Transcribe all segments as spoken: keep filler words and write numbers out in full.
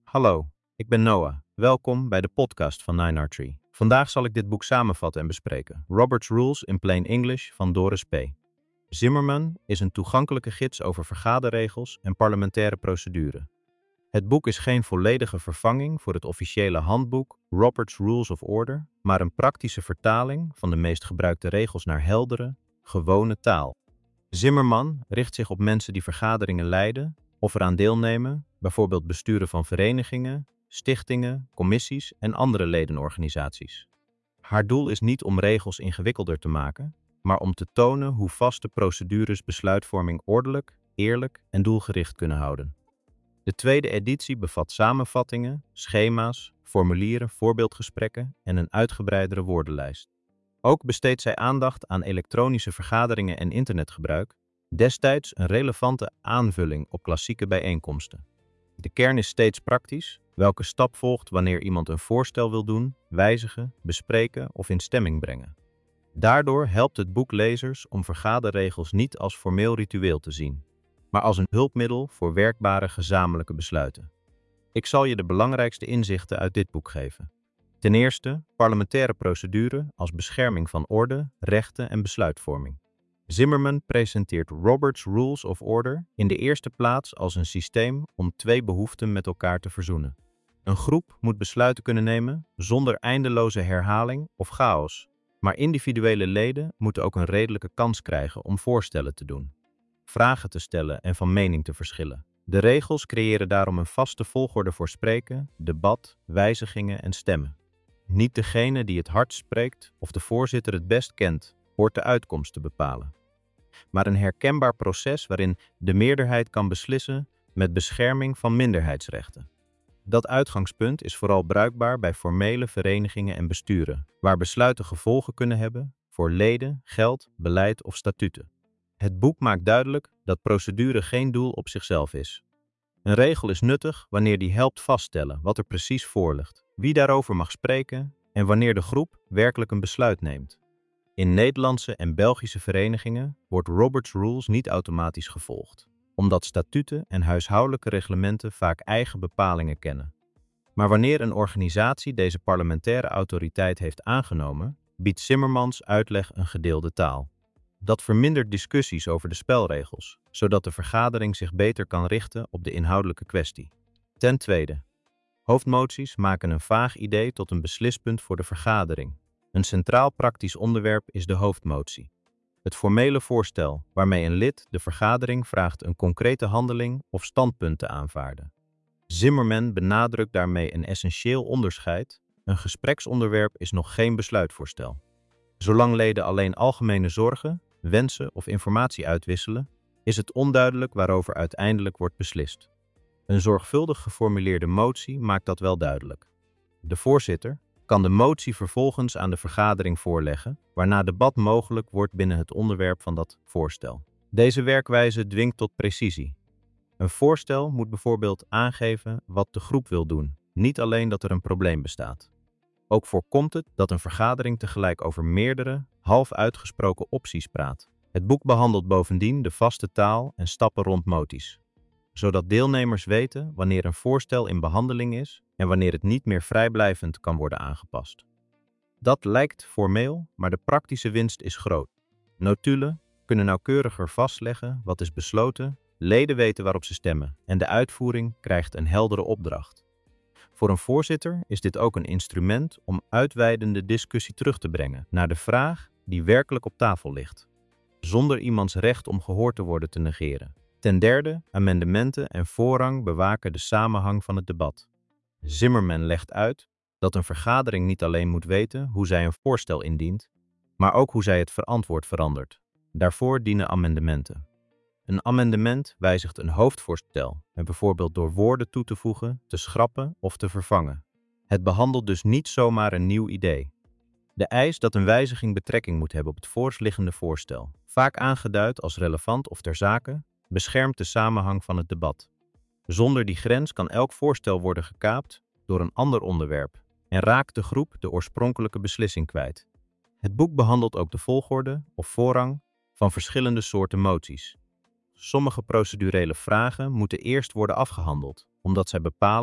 Hallo, ik ben Noah. Welkom bij de podcast van nine R Tree. Vandaag zal ik dit boek samenvatten en bespreken. Robert's Rules in Plain English van Doris P. Zimmerman is een toegankelijke gids over vergaderregels en parlementaire procedure. Het boek is geen volledige vervanging voor het officiële handboek Robert's Rules of Order, maar een praktische vertaling van de meest gebruikte regels naar heldere, gewone taal. Zimmerman richt zich op mensen die vergaderingen leiden of eraan deelnemen, bijvoorbeeld besturen van verenigingen, stichtingen, commissies en andere ledenorganisaties. Haar doel is niet om regels ingewikkelder te maken, maar om te tonen hoe vaste procedures besluitvorming ordelijk, eerlijk en doelgericht kunnen houden. De tweede editie bevat samenvattingen, schema's, formulieren, voorbeeldgesprekken en een uitgebreidere woordenlijst. Ook besteedt zij aandacht aan elektronische vergaderingen en internetgebruik, destijds een relevante aanvulling op klassieke bijeenkomsten. De kern is steeds praktisch, welke stap volgt wanneer iemand een voorstel wil doen, wijzigen, bespreken of in stemming brengen. Daardoor helpt het boek lezers om vergaderregels niet als formeel ritueel te zien, maar als een hulpmiddel voor werkbare gezamenlijke besluiten. Ik zal je de belangrijkste inzichten uit dit boek geven. Ten eerste, parlementaire procedure als bescherming van orde, rechten en besluitvorming. Zimmerman presenteert Robert's Rules of Order in de eerste plaats als een systeem om twee behoeften met elkaar te verzoenen. Een groep moet besluiten kunnen nemen zonder eindeloze herhaling of chaos, maar individuele leden moeten ook een redelijke kans krijgen om voorstellen te doen, vragen te stellen en van mening te verschillen. De regels creëren daarom een vaste volgorde voor spreken, debat, wijzigingen en stemmen. Niet degene die het hardst spreekt of de voorzitter het best kent, hoort de uitkomst te bepalen, maar een herkenbaar proces waarin de meerderheid kan beslissen met bescherming van minderheidsrechten. Dat uitgangspunt is vooral bruikbaar bij formele verenigingen en besturen, waar besluiten gevolgen kunnen hebben voor leden, geld, beleid of statuten. Het boek maakt duidelijk dat procedure geen doel op zichzelf is. Een regel is nuttig wanneer die helpt vaststellen wat er precies voor ligt, wie daarover mag spreken en wanneer de groep werkelijk een besluit neemt. In Nederlandse en Belgische verenigingen wordt Robert's Rules niet automatisch gevolgd, omdat statuten en huishoudelijke reglementen vaak eigen bepalingen kennen. Maar wanneer een organisatie deze parlementaire autoriteit heeft aangenomen, biedt Zimmermans uitleg een gedeelde taal. Dat vermindert discussies over de spelregels, zodat de vergadering zich beter kan richten op de inhoudelijke kwestie. Ten tweede, hoofdmoties maken een vaag idee tot een beslispunt voor de vergadering. Een centraal praktisch onderwerp is de hoofdmotie. Het formele voorstel waarmee een lid de vergadering vraagt een concrete handeling of standpunt te aanvaarden. Zimmerman benadrukt daarmee een essentieel onderscheid. Een gespreksonderwerp is nog geen besluitvoorstel. Zolang leden alleen algemene zorgen, wensen of informatie uitwisselen, is het onduidelijk waarover uiteindelijk wordt beslist. Een zorgvuldig geformuleerde motie maakt dat wel duidelijk. De voorzitter kan de motie vervolgens aan de vergadering voorleggen, waarna debat mogelijk wordt binnen het onderwerp van dat voorstel. Deze werkwijze dwingt tot precisie. Een voorstel moet bijvoorbeeld aangeven wat de groep wil doen, niet alleen dat er een probleem bestaat. Ook voorkomt het dat een vergadering tegelijk over meerdere, half uitgesproken opties praat. Het boek behandelt bovendien de vaste taal en stappen rond moties, zodat deelnemers weten wanneer een voorstel in behandeling is en wanneer het niet meer vrijblijvend kan worden aangepast. Dat lijkt formeel, maar de praktische winst is groot. Notulen kunnen nauwkeuriger vastleggen wat is besloten, leden weten waarop ze stemmen en de uitvoering krijgt een heldere opdracht. Voor een voorzitter is dit ook een instrument om uitweidende discussie terug te brengen naar de vraag die werkelijk op tafel ligt, zonder iemands recht om gehoord te worden te negeren. Ten derde, amendementen en voorrang bewaken de samenhang van het debat. Zimmerman legt uit dat een vergadering niet alleen moet weten hoe zij een voorstel indient, maar ook hoe zij het verantwoord verandert. Daarvoor dienen amendementen. Een amendement wijzigt een hoofdvoorstel, en bijvoorbeeld door woorden toe te voegen, te schrappen of te vervangen. Het behandelt dus niet zomaar een nieuw idee. De eis dat een wijziging betrekking moet hebben op het voorliggende voorstel, vaak aangeduid als relevant of ter zake, beschermt de samenhang van het debat. Zonder die grens kan elk voorstel worden gekaapt door een ander onderwerp en raakt de groep de oorspronkelijke beslissing kwijt. Het boek behandelt ook de volgorde of voorrang van verschillende soorten moties. Sommige procedurele vragen moeten eerst worden afgehandeld, omdat zij bepalen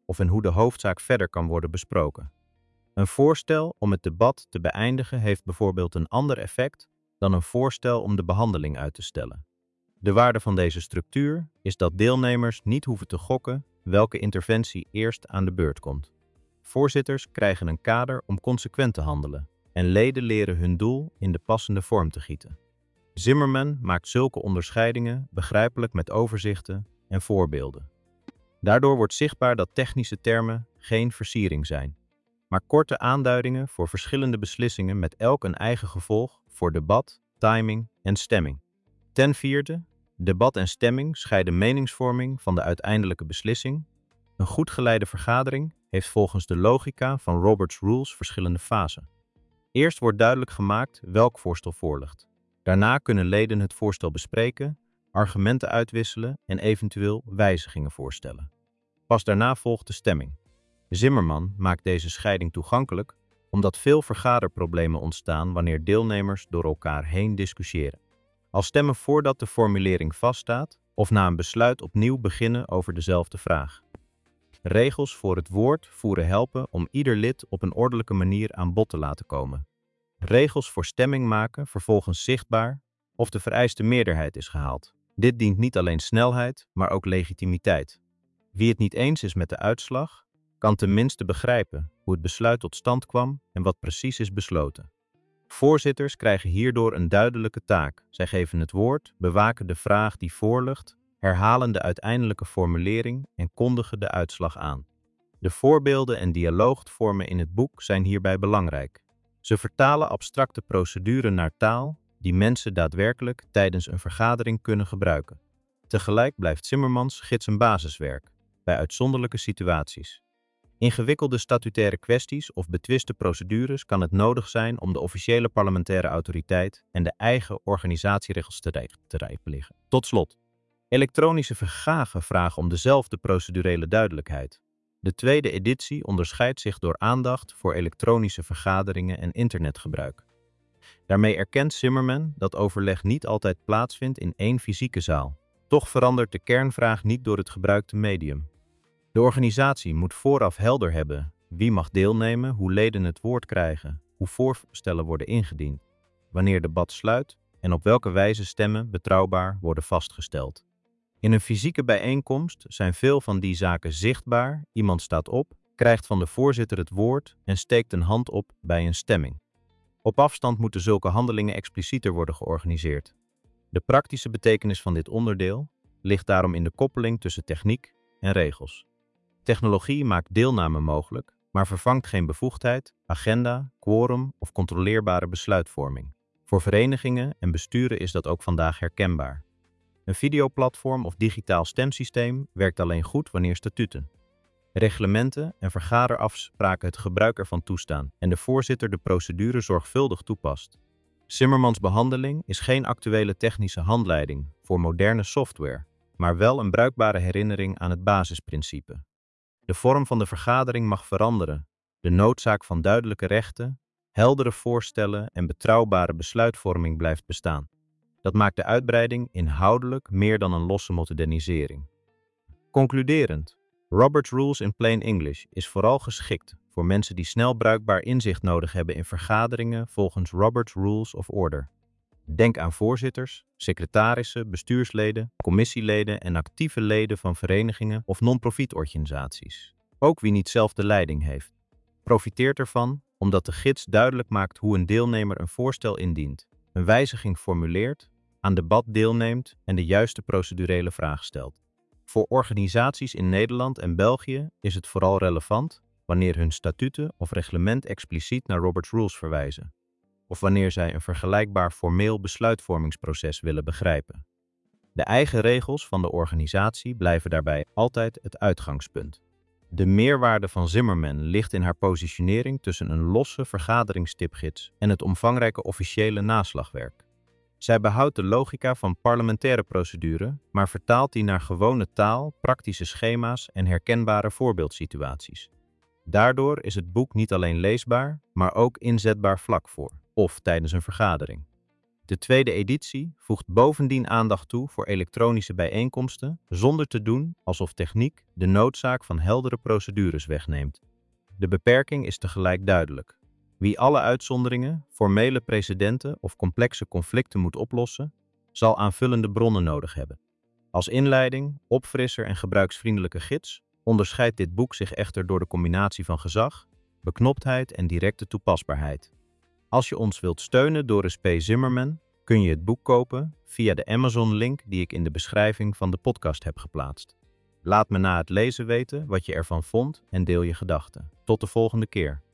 of en hoe de hoofdzaak verder kan worden besproken. Een voorstel om het debat te beëindigen heeft bijvoorbeeld een ander effect dan een voorstel om de behandeling uit te stellen. De waarde van deze structuur is dat deelnemers niet hoeven te gokken welke interventie eerst aan de beurt komt. Voorzitters krijgen een kader om consequent te handelen en leden leren hun doel in de passende vorm te gieten. Zimmerman maakt zulke onderscheidingen begrijpelijk met overzichten en voorbeelden. Daardoor wordt zichtbaar dat technische termen geen versiering zijn, maar korte aanduidingen voor verschillende beslissingen met elk een eigen gevolg voor debat, timing en stemming. Ten vierde, debat en stemming scheiden meningsvorming van de uiteindelijke beslissing. Een goed geleide vergadering heeft volgens de logica van Roberts Rules verschillende fasen. Eerst wordt duidelijk gemaakt welk voorstel voorligt. Daarna kunnen leden het voorstel bespreken, argumenten uitwisselen en eventueel wijzigingen voorstellen. Pas daarna volgt de stemming. Zimmerman maakt deze scheiding toegankelijk omdat veel vergaderproblemen ontstaan wanneer deelnemers door elkaar heen discussiëren. Al stemmen voordat de formulering vaststaat of na een besluit opnieuw beginnen over dezelfde vraag. Regels voor het woord voeren helpen om ieder lid op een ordelijke manier aan bod te laten komen. Regels voor stemming maken vervolgens zichtbaar of de vereiste meerderheid is gehaald. Dit dient niet alleen snelheid, maar ook legitimiteit. Wie het niet eens is met de uitslag, kan tenminste begrijpen hoe het besluit tot stand kwam en wat precies is besloten. Voorzitters krijgen hierdoor een duidelijke taak. Zij geven het woord, bewaken de vraag die voorligt, herhalen de uiteindelijke formulering en kondigen de uitslag aan. De voorbeelden en dialoogvormen in het boek zijn hierbij belangrijk. Ze vertalen abstracte procedures naar taal die mensen daadwerkelijk tijdens een vergadering kunnen gebruiken. Tegelijk blijft Zimmermans gids een basiswerk bij uitzonderlijke situaties. Ingewikkelde statutaire kwesties of betwiste procedures kan het nodig zijn om de officiële parlementaire autoriteit en de eigen organisatieregels te raadplegen. Tot slot, elektronische vergagen vragen om dezelfde procedurele duidelijkheid. De tweede editie onderscheidt zich door aandacht voor elektronische vergaderingen en internetgebruik. Daarmee erkent Zimmerman dat overleg niet altijd plaatsvindt in één fysieke zaal. Toch verandert de kernvraag niet door het gebruikte medium. De organisatie moet vooraf helder hebben wie mag deelnemen, hoe leden het woord krijgen, hoe voorstellen worden ingediend, wanneer debat sluit en op welke wijze stemmen betrouwbaar worden vastgesteld. In een fysieke bijeenkomst zijn veel van die zaken zichtbaar. Iemand staat op, krijgt van de voorzitter het woord en steekt een hand op bij een stemming. Op afstand moeten zulke handelingen explicieter worden georganiseerd. De praktische betekenis van dit onderdeel ligt daarom in de koppeling tussen techniek en regels. Technologie maakt deelname mogelijk, maar vervangt geen bevoegdheid, agenda, quorum of controleerbare besluitvorming. Voor verenigingen en besturen is dat ook vandaag herkenbaar. Een videoplatform of digitaal stemsysteem werkt alleen goed wanneer statuten, reglementen en vergaderafspraken het gebruik ervan toestaan en de voorzitter de procedure zorgvuldig toepast. Zimmermans behandeling is geen actuele technische handleiding voor moderne software, maar wel een bruikbare herinnering aan het basisprincipe. De vorm van de vergadering mag veranderen, de noodzaak van duidelijke rechten, heldere voorstellen en betrouwbare besluitvorming blijft bestaan. Dat maakt de uitbreiding inhoudelijk meer dan een losse modernisering. Concluderend, Roberts Rules in Plain English is vooral geschikt voor mensen die snel bruikbaar inzicht nodig hebben in vergaderingen volgens Roberts Rules of Order. Denk aan voorzitters, secretarissen, bestuursleden, commissieleden en actieve leden van verenigingen of non-profitorganisaties. Ook wie niet zelf de leiding heeft, profiteert ervan omdat de gids duidelijk maakt hoe een deelnemer een voorstel indient, een wijziging formuleert, aan debat deelneemt en de juiste procedurele vraag stelt. Voor organisaties in Nederland en België is het vooral relevant wanneer hun statuten of reglement expliciet naar Roberts Rules verwijzen, of wanneer zij een vergelijkbaar formeel besluitvormingsproces willen begrijpen. De eigen regels van de organisatie blijven daarbij altijd het uitgangspunt. De meerwaarde van Zimmerman ligt in haar positionering tussen een losse vergaderingstipgids en het omvangrijke officiële naslagwerk. Zij behoudt de logica van parlementaire procedure, maar vertaalt die naar gewone taal, praktische schema's en herkenbare voorbeeldsituaties. Daardoor is het boek niet alleen leesbaar, maar ook inzetbaar vlak voor of tijdens een vergadering. De tweede editie voegt bovendien aandacht toe voor elektronische bijeenkomsten, zonder te doen alsof techniek de noodzaak van heldere procedures wegneemt. De beperking is tegelijk duidelijk. Wie alle uitzonderingen, formele precedenten of complexe conflicten moet oplossen, zal aanvullende bronnen nodig hebben. Als inleiding, opfrisser en gebruiksvriendelijke gids onderscheidt dit boek zich echter door de combinatie van gezag, beknoptheid en directe toepasbaarheid. Als je ons wilt steunen, Doris P. Zimmerman, kun je het boek kopen via de Amazon-link die ik in de beschrijving van de podcast heb geplaatst. Laat me na het lezen weten wat je ervan vond en deel je gedachten. Tot de volgende keer.